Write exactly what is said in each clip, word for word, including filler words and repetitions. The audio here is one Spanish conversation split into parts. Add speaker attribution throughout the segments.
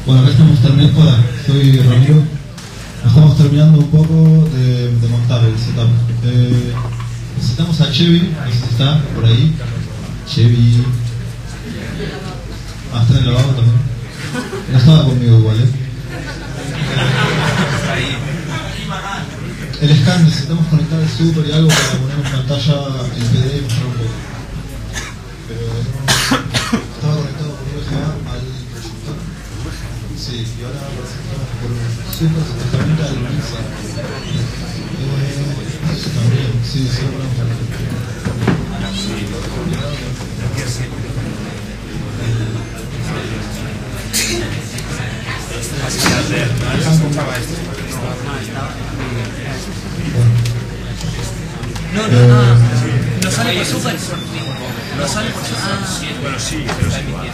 Speaker 1: Bueno, acá estamos terminando. Hola, soy Ramiro. Estamos terminando un poco de, de montar el setup. Eh, necesitamos a Chevy, no sé si está por ahí. Chevy. Ah, está en el lavabo también. No estaba conmigo igual, ¿eh? El scan, necesitamos conectar el super y algo para poner en pantalla el P D y mostrar un poco. Pero no, estaba conectado por U V G A al proyector. Sí, y ahora presentamos por un super supuestamente al mixer. Eh, eso también, sí, sí lo ponemos acá.
Speaker 2: No, no, no, no sale por super. No sale por super. Ah,
Speaker 3: bueno, sí, pero es igual.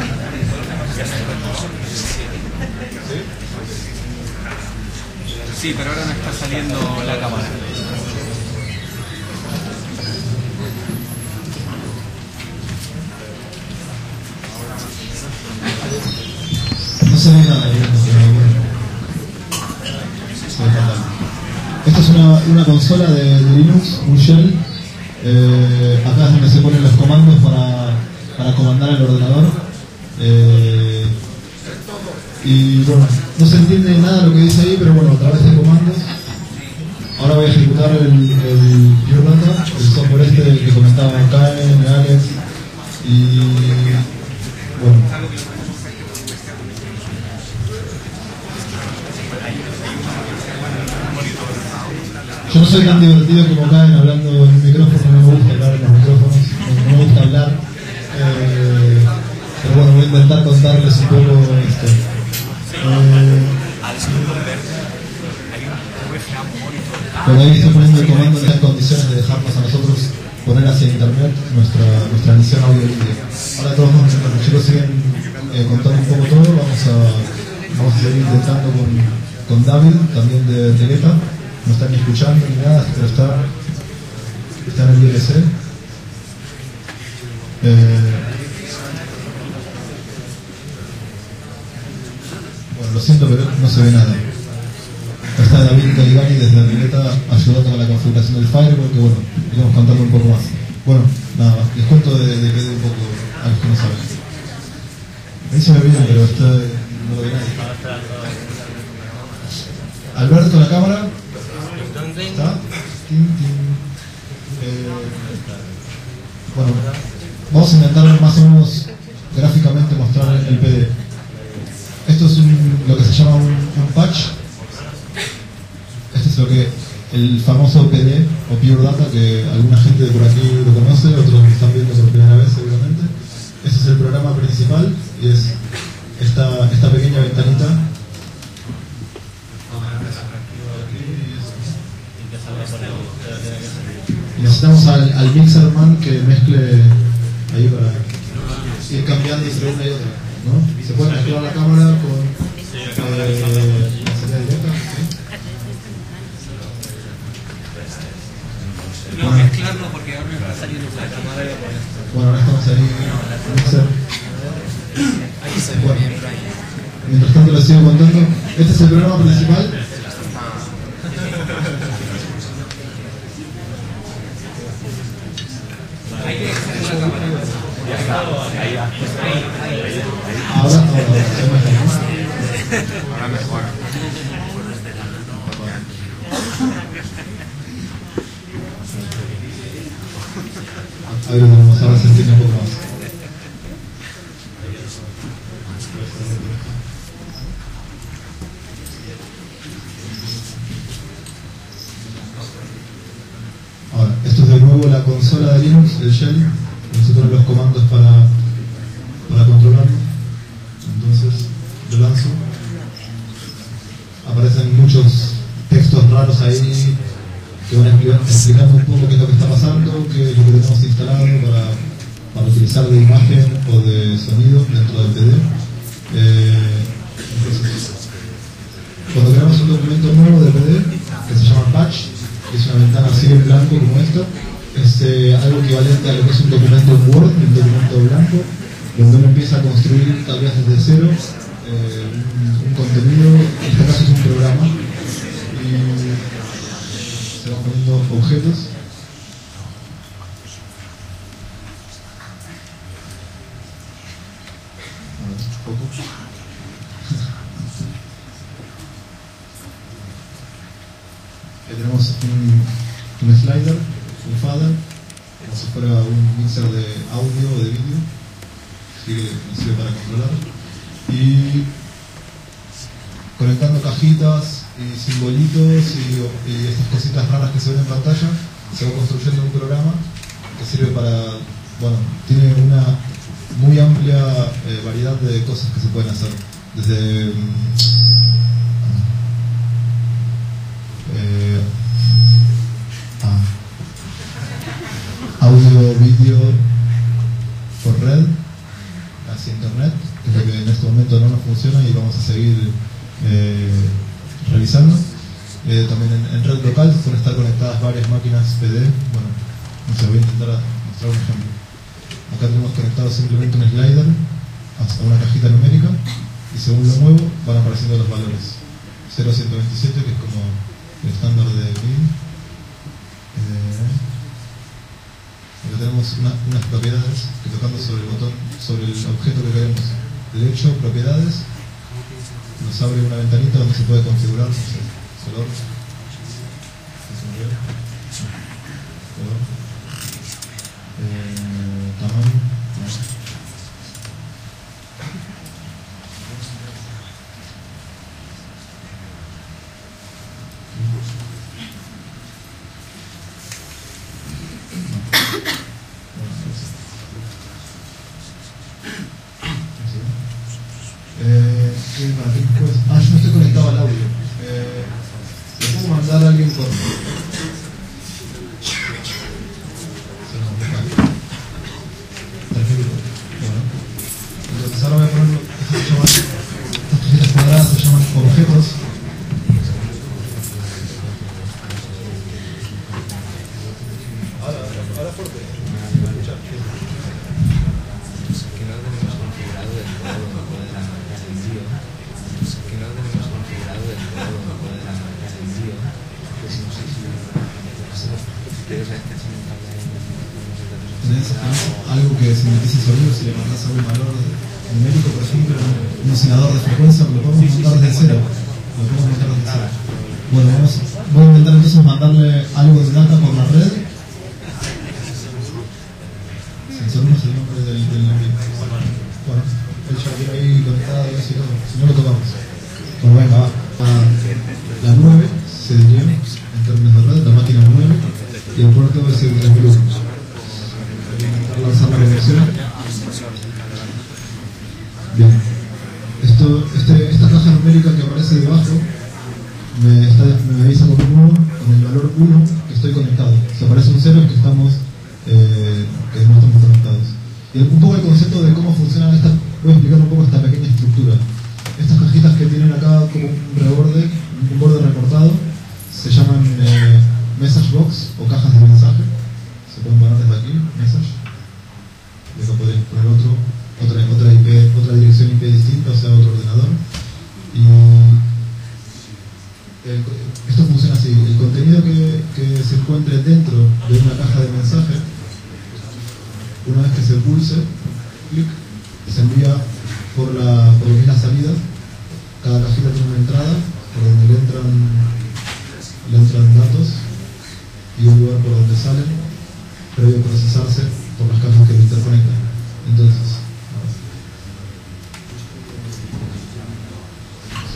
Speaker 2: sí, pero ahora no está saliendo la cámara.
Speaker 1: No se ve nada bien, pero bueno. Se ve fatal. Esta es una, una consola de, de Linux, un shell. Eh, acá es donde se ponen los comandos para, para comandar el ordenador. Eh, y bueno, no se entiende nada de lo que dice ahí, pero bueno, a través de comandos. Ahora voy a ejecutar el, el Pure Data, el software este que comentaba Caen, Alex. Y bueno. Yo no soy tan divertido como Caen hablando en un micrófono, no me gusta hablar en los micrófonos, no, no me gusta hablar. Eh, pero bueno, voy a intentar contarles un poco esto. Eh, bueno, ahí estoy poniendo el comando en las condiciones de dejarnos a nosotros poner hacia internet nuestra, nuestra emisión audio y vídeo. Ahora todos los chicos siguen eh, contando un poco todo, vamos a, vamos a seguir intentando con, con David, también de Teleta. No están ni escuchando ni nada, pero está, está en el I L C. Eh, bueno, lo siento, pero no se ve nada. Está David Caligani desde Rileta ayudando con la configuración del firewall, que bueno, iremos contando un poco más. Bueno, nada más, les cuento de, de P D un poco a los que no saben. Ahí se ve bien, pero está, no lo ve nadie. Alberto, la cámara. ¿Está? Tin, tin. Eh, bueno, vamos a intentar más o menos gráficamente mostrar el P D. Esto es un, lo que se llama un, un patch. Este es lo que el famoso P D o Pure Data, que alguna gente de por aquí lo conoce, otros lo están viendo por primera vez seguramente. Este es el programa principal y es esta, esta pequeña ventanita. Y necesitamos al, al Mixerman que mezcle ahí para ir cambiando entre una y otra, ¿no? Se puede mezclar la cámara con eh, la salida directa, ¿sí?
Speaker 2: No,
Speaker 1: Bueno,
Speaker 2: mezclarlo porque ahora no está saliendo la cámara.
Speaker 1: bueno, ahora estamos ahí en Mixer.
Speaker 2: Ahí se ve
Speaker 1: Bueno,
Speaker 2: bien, Brian.
Speaker 1: mientras tanto les sigo contando. Este es el programa principal. Ahora, ahora,
Speaker 3: Ahora mejor.
Speaker 1: ahí lo tenemos, ahora se entiende un poco más. Ahora, esto es de nuevo la consola de Linux, el shell. Nosotros los comandos para, para controlarlo. Entonces, lo lanzo. Aparecen muchos textos raros ahí que van explicando un poco qué es lo que está pasando, qué es lo que tenemos instalado para, para utilizar de imagen o de sonido dentro del P D. Eh, entonces, cuando creamos un documento nuevo de P D, que se llama Patch, que es una ventana así en blanco como esta, es eh, algo equivalente a lo que es un documento en Word, un documento blanco, donde uno empieza a construir tal vez desde cero eh, un, un contenido, en este caso es un programa, y se van poniendo objetos. A ver, un poco. Aquí tenemos un, un slider, un fader, como si fuera un mixer de audio o de vídeo, así que nos sirve para controlar. Y conectando cajitas y simbolitos y, y estas cositas raras que se ven en pantalla, se va construyendo un programa que sirve para, bueno, tiene una muy amplia eh, variedad de cosas que se pueden hacer, desde eh, ah, audio, vídeo por red hacia internet, que es lo que en este momento no nos funciona y vamos a seguir eh, revisando. Eh, también en, en red local suelen estar conectadas varias máquinas P D. Bueno, no sé, voy a intentar mostrar un ejemplo. Acá tenemos conectado simplemente un slider hasta una cajita numérica y según lo muevo van apareciendo los valores. cero a ciento veintisiete, que es como el estándar de MIDI. Eh, acá tenemos una, unas propiedades que tocando sobre el botón, sobre el objeto que queremos, derecho, propiedades, nos abre una ventanita donde se puede configurar, no sé, color, color, eh, tamaño, no. Eh, ¿para qué pues? Ah, yo no estoy conectado al audio. Eh, ¿Le puedo mandar a alguien por...? Perfecto. Bueno. Entonces ahora voy a poner lo que se llaman, estas cositas cuadradas se llaman objetos. Ahora, ahora fuerte. Escuchar.
Speaker 3: Que no lo tenemos configurado del todo, no puede la marca del envío. Que no lo tenemos configurado del todo, no puede la marca del envío. Pues no sé si... Si quieres ver que hacen un cable ahí,
Speaker 1: ¿Tenés algo que sintetice sonido? Si le mandás algún valor numérico, por ejemplo, un oscilador de frecuencia, lo podemos montar desde cero. Lo podemos montar desde cero. Bueno, vamos, voy a intentar entonces mandarle algo de data por la red. Sensor no es el nombre del, del envío. Bueno, él ya viene ahí conectado y eso y todo. Si no lo tocamos. Bueno, venga, va. Ah, la nueve se diría en términos de red, la máquina nueve, y el puerto es el tres mil uno. Lanzar la conexión. Bien. Esto, este, esta caja numérica que aparece debajo me, está, me avisa con un uno, con el valor uno que estoy conectado. Si aparece un cero es que estamos eh, que no estamos conectados. Y un poco el concepto de cómo funcionan estas, voy a explicar un poco esta pequeña estructura. Estas cajitas que tienen acá como un reborde, un borde recortado, se llaman eh, message box o cajas de mensaje. Se pueden poner desde aquí, message. Y acá podéis poner otro, otra, otra, I P, otra dirección I P distinta, o sea, otro ordenador. Y el, esto funciona así. El contenido que, que se encuentre dentro de una caja de mensaje, una vez que se pulse, clic, se envía por la, por lo que es la salida. Cada cajita tiene una entrada por donde le entran, le entran datos y un lugar por donde salen, previo a procesarse por las cajas que lo interconectan. Entonces, sí.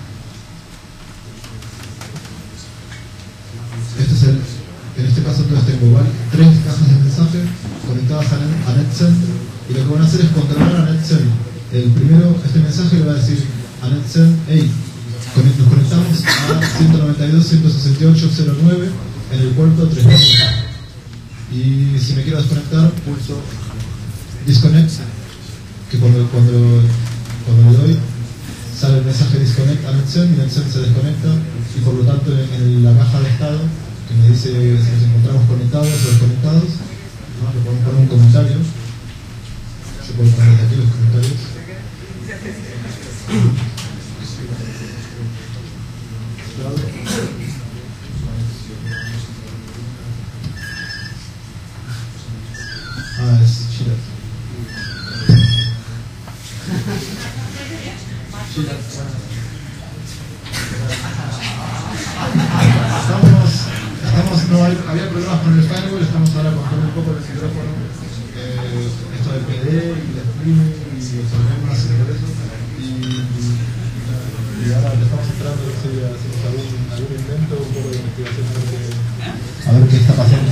Speaker 1: Este es el, en este caso entonces tengo ¿vale? tres cajas de mensaje conectadas a, Net, a NetSend, y lo que van a hacer es controlar a NetSend. El primero, este mensaje le va a decir a NetSend, hey, nos conectamos a ciento noventa y dos punto ciento sesenta y ocho punto cero nueve en el puerto tres mil. Y si me quiero desconectar, pulso disconnect, que cuando, cuando, cuando le doy sale el mensaje disconnect a NetSend y NetSend se desconecta, y por lo tanto en, en la caja de estado que me dice si nos encontramos conectados o desconectados, ¿no? Le podemos poner un comentario, se pueden poner desde aquí los comentarios. Ah, es Chile. Estamos, estamos, no hay, había problemas con el firewall, estamos ahora bajando un poco el micrófono, eh, esto del P D y el streaming y los problemas y todo eso, y, y ahora le estamos esperando a ver si hacemos algún, algún invento, un poco de investigación a ver qué, a ver qué está pasando.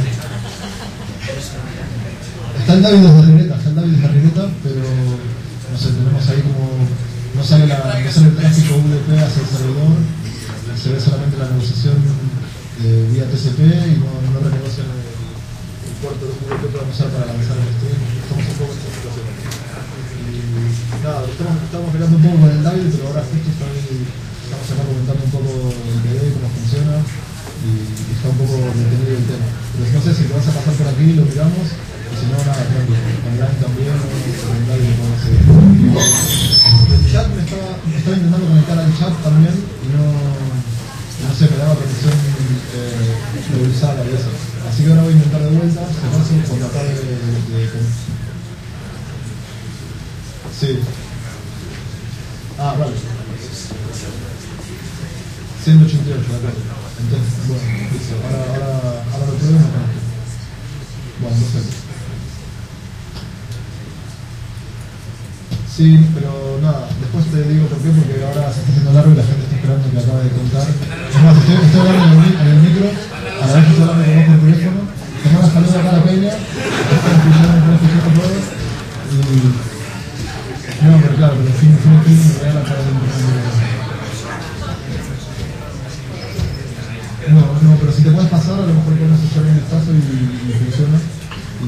Speaker 1: Está el David desde Arrieta, está el David desde Arrieta, pero no sé, tenemos ahí como, no sale, la, no sale el tráfico U D P hacia el servidor, se ve solamente la negociación eh, vía T C P y no, no renegocian el, el puerto de U D P que vamos a usar para lanzar el stream. Estamos un poco en esta situación. Y nada, estamos, estamos mirando un poco con el David, pero ahora justo estoy, estamos acá comentando un poco el P D, cómo funciona y, y está un poco detenido el tema. Pero no sé si te vas a pasar por aquí, lo miramos. Y si no, nada, tranquilo. Online también, no, con el David no sé. El chat me estaba, me estaba intentando conectar al chat también y no, no sé, me daba protección eh, priorizada y eso. Así que ahora voy a intentar de vuelta, se paso por tratar de, de, de... Sí. Ah, vale. ciento ochenta y ocho, de acuerdo. Entonces, bueno, listo. Ahora, ahora, ahora lo pruebo y me conecto. Bueno, perfecto. Sí, pero nada, después te digo por qué, porque ahora se está haciendo largo y la gente está esperando que acabe de contar. Es más, estoy, estoy hablando en el, en el micro, a la vez estoy hablando con vos por teléfono, te mando saludos acá a la peña, están escuchando, están escuchando todo, y... No, pero claro, pero en fin, en fin, en fin, me voy a la cara de un No, no, pero si te puedes pasar, a lo mejor podemos echar un vistazo y, y funciona. Y...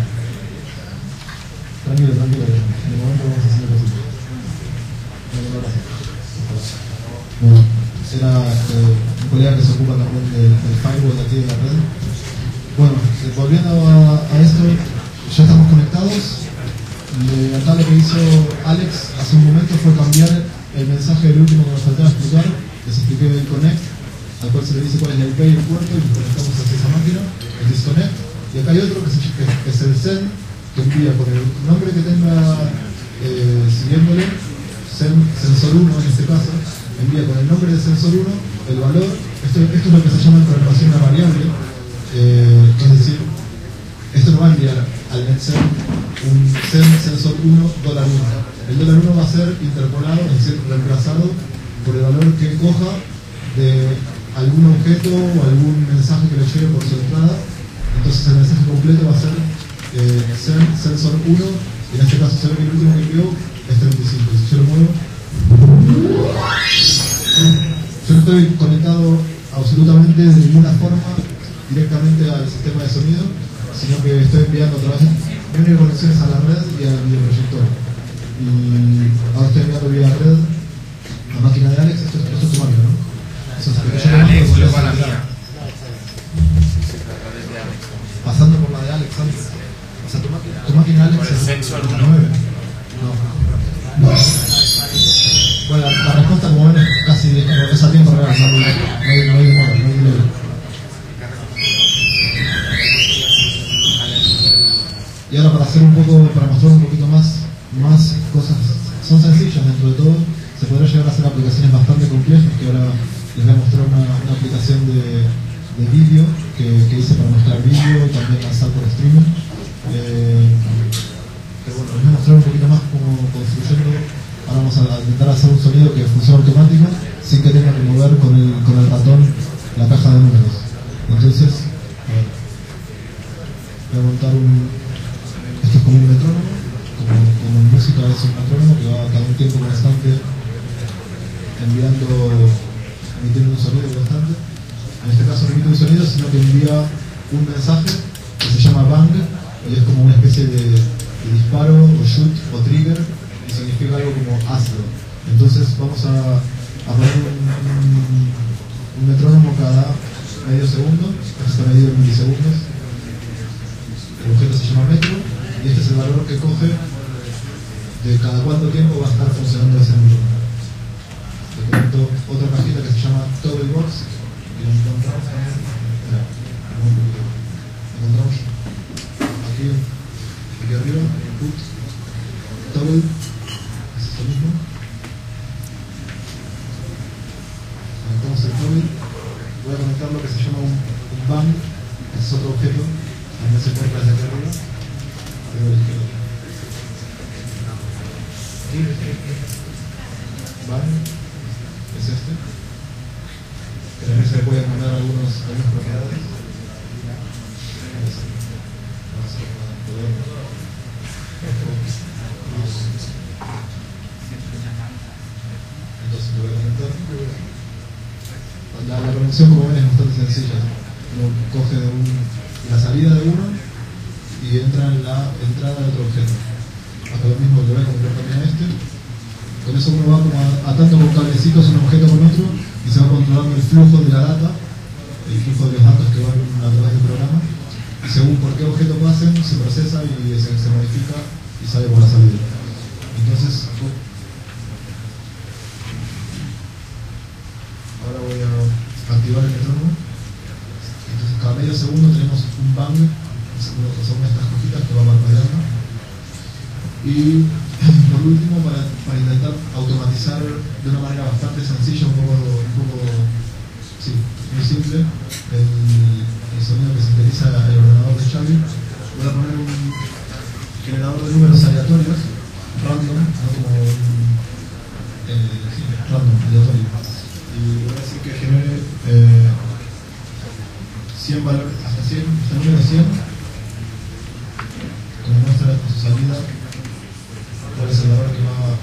Speaker 1: Tranquilo, tranquilo, de momento vamos a hacer cositas. Bueno, gracias. Bueno, era eh, un colega que se ocupa también del, del firewall de aquí de la red. Bueno, eh, volviendo a, a esto, ya estamos conectados. Le, acá lo que hizo Alex hace un momento fue cambiar el mensaje del último que nos faltaba explicar. Les expliqué el connect, al cual se le dice cuál es la I P y el puerto, y nos conectamos hacia esa máquina, el disconnect. Y acá hay otro que, se, que, que es el send, que envía con el nombre que tenga eh, siguiéndole, sen, sensor uno en este caso, envía con el nombre de sensor uno el valor. Esto, esto es lo que se llama en programación una variable, eh, es decir, esto no va a enviar al NetSend un send sensor uno dólar uno. El dólar uno va a ser interpolado, es decir, reemplazado por el valor que coja de algún objeto o algún mensaje que le llegue por su entrada. Entonces el mensaje completo va a ser eh, send sensor uno, y en este caso se ve que el último que envió es treinta y cinco. Si yo lo muevo, yo no estoy conectado absolutamente de ninguna forma directamente al sistema de sonido, sino que estoy enviando a través de mi única conexión a la red y al videoproyector. Y ahora estoy enviando vía red a la máquina de Alex. Esto, esto es tu máquina, ¿no? Eso es que yo le mando por la mía. Pasando por la de Alex antes. O sea, tu máquina, tu máquina Alex es
Speaker 2: sensor
Speaker 1: la nueve. No. No. Bueno, la, la respuesta, como ven, es casi es a tiempo real. No hay, no hay, no hay demora, no hay delay. Y ahora, para hacer un poco, para mostrar un poquito más, más cosas, son sencillas dentro de todo. Se podrá llegar a hacer aplicaciones bastante complejas, que ahora les voy a mostrar una, una aplicación de, de vídeo que, que hice para mostrar vídeo y también lanzar por streaming. Eh, pero bueno, les voy a mostrar un poquito más cómo construyendo. Ahora vamos a intentar hacer un sonido que funcione automático sin que tenga que mover con el, con el ratón la caja de números. Entonces, a ver, voy a montar un... Esto es como un metrónomo, como, como en música es un metrónomo que va cada un tiempo constante enviando, emitiendo un sonido constante. En este caso no emite un sonido, sino que envía un mensaje que se llama bang, y es como una especie de, de disparo, o shoot, o trigger, y significa algo como hazlo. Entonces vamos a, a poner un, un, un metrónomo cada medio segundo, esto está medido en milisegundos. El objeto se llama metro, y este es el valor que coge de cada cuánto tiempo va a estar funcionando ese metrónomo. poner lo que se llama un, un bang, que es otro objeto, también se encuentra desde acá arriba. Bang es este, que también se le pueden poner algunos, algunas propiedades. Entonces lo voy a comentar. La, la conexión, como ven, es bastante sencilla. Uno coge de un, la salida de uno y entra en la entrada de otro objeto. Hasta lo mismo que voy a comprar también a este. Con eso uno va como atando con cablecitos un objeto con otro y se va controlando el flujo de la data, el flujo de los datos que van a través del programa. Y según por qué objeto pasen, se procesa y se, se modifica y sale por la salida. Entonces, ahora voy a activar el metrónomo. Entonces, cada medio segundo tenemos un bang, que son estas cojitas que va parpadeando. Y por último, para, para intentar automatizar de una manera bastante sencilla, un poco, un poco sí, muy simple, el, el sonido que sintetiza el ordenador de Xavi, voy a poner un generador de números aleatorios, random, ¿no? Como un, eh, sí, random, aleatorio. Y voy a decir que genere eh, cien valores, hasta cien, hasta el número cien, como muestra su salida. ¿Cuál es el valor que va,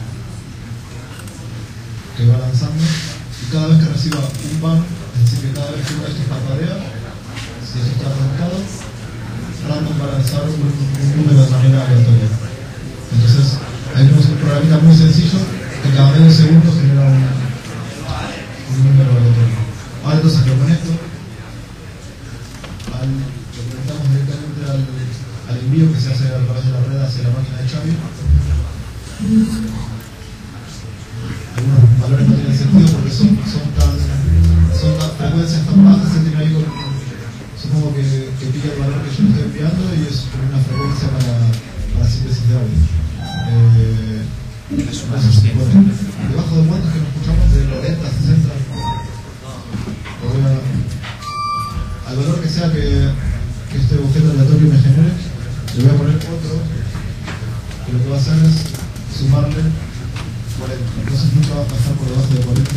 Speaker 1: que va lanzando? Y cada vez que reciba un bang, es decir, que cada vez que uno de estos parpadea, si esto está arrancado, random va a lanzar un, un número de manera aleatoria. Entonces, ahí tenemos un programita muy sencillo que cada medio segundo genera un, un número aleatorio. Ahora entonces lo conecto, al, lo conectamos directamente al, al envío que se hace a través de la red hacia la máquina de Xavi. Algunos valores no tienen sentido porque son, son, tan, son tan frecuencias tan bajas, se tiene ahí con, supongo que, que pilla el valor que yo le estoy enviando y es una frecuencia para, para síntesis de audio. Eh,
Speaker 2: es una entonces, bueno,
Speaker 1: debajo de cuántos que nos escuchamos, de noventa, sesenta, voy a, al valor que sea que, que este objeto aleatorio me genere, le voy a poner otro que lo que va a hacer es sumarle cuarenta, entonces nunca va a pasar por debajo de cuarenta.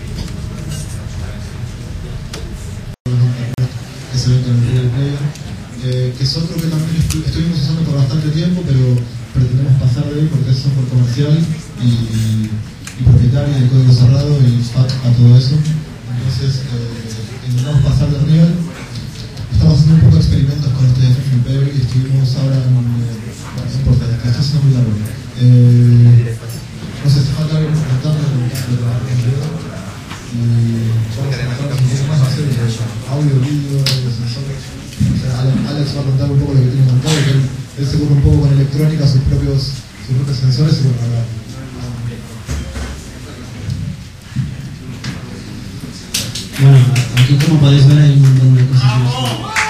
Speaker 1: Ese evento en el Real Player, eh, que es otro que también estu estuvimos usando por bastante tiempo, pero pretendemos pasar de él porque es software comercial y, y propietario y código cerrado y F A T a todo eso. Entonces, eh, intentamos pasar de Real. Estamos haciendo un poco de experimentos con este Free Player y estuvimos ahora en. Eh, bueno, no importa, esto está siendo muy largo. Eh, no sé, si falta algo comentando lo que trabajar en video y vamos a trabajar un poco más en serio de audio, vídeo, de sensores. O sea, Alex va a contar un poco lo que tiene montado, que él, él se ocupa un poco con electrónica, sus propios, sus propios sensores y bueno, ahora.
Speaker 4: Bueno, aquí como podéis ver hay un montón de cosas en esto.